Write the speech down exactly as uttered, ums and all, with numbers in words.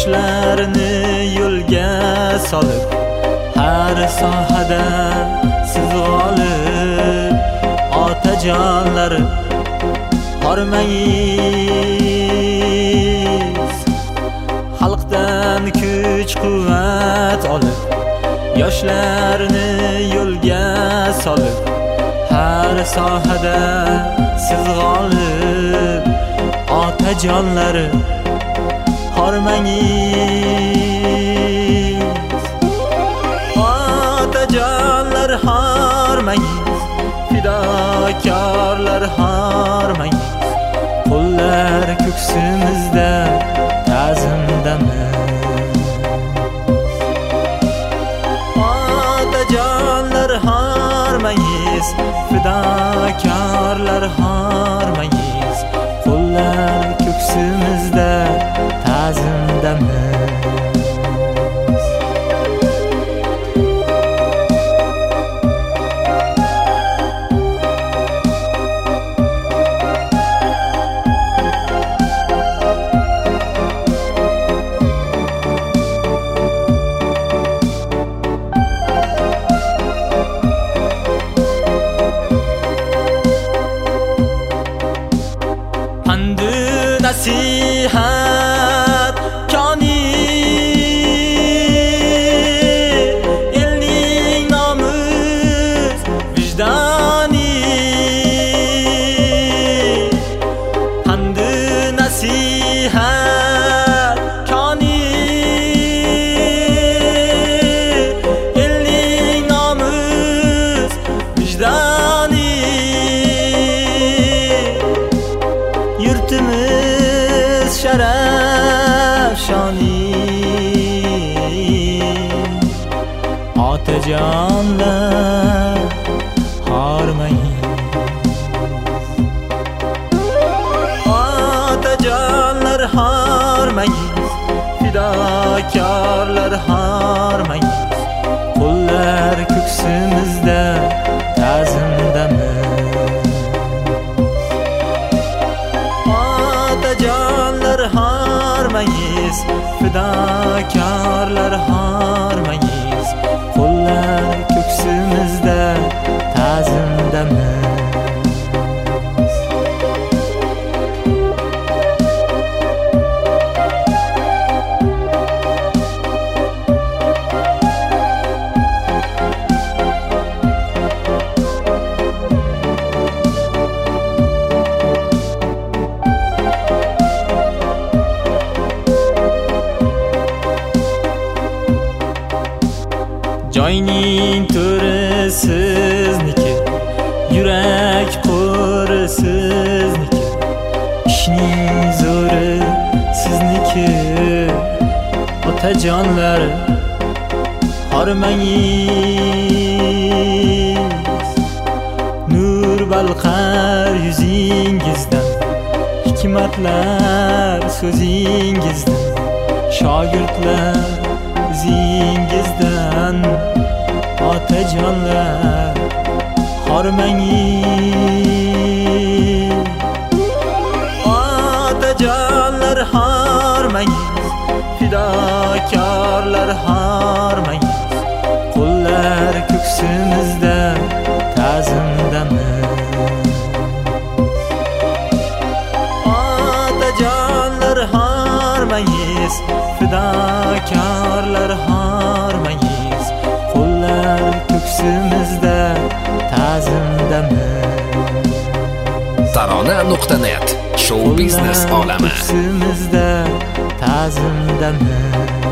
Yoshlarni yo'lga solib, har sohada siz g'olib. Otajonlar hormangiz, xalqdan kuch quvvat olib, yoshlarni yo'lga solib, har sohada siz g'olib. Otajonlar hormangiz, otajonlar hormangiz, fidokorlar hormangiz. Qo'llar ko'ksimizda ta'zimdamiz. Otajonlar hormangiz, fidokorlar hormangiz. Qo'llar ko'ksimizda ta'zimdamiz. Pandu nasihat koni, elning nomus vijdoni. Pandu nasihat koni, elning nomus vijdoni. Yurtimiz sharaf shoni, otajonlar hormangiz. Otajonlar hormangiz, fidokorlar hormangiz. Qo'llar ko'ksimizda ta'zimdamiz. Otajonlar hormangiz, fidokorlar hormangiz. Qo'llar ko'ksimizda ta'zimdamiz. Joyning to'ri sizniki, yurak qo'ri sizniki, ishning zo'ri sizniki. Otajonlar hormangiz, nur balqar yuzingizdan, hikmatlar so'zingizdan, shogirdlar izingizdan. Otajonlar hormangiz, otajonlar hormangiz, fidokorlar hormangiz. Qo'llar ko'ksimizda ta'zimdamiz. Otajonlar hormangiz, fidokorlar hormangiz. Qo'llar ko'ksimizda ta'zimdamiz. tarona nuqta net Show biznes olami. Ko'ksimizda ta'zimdamiz.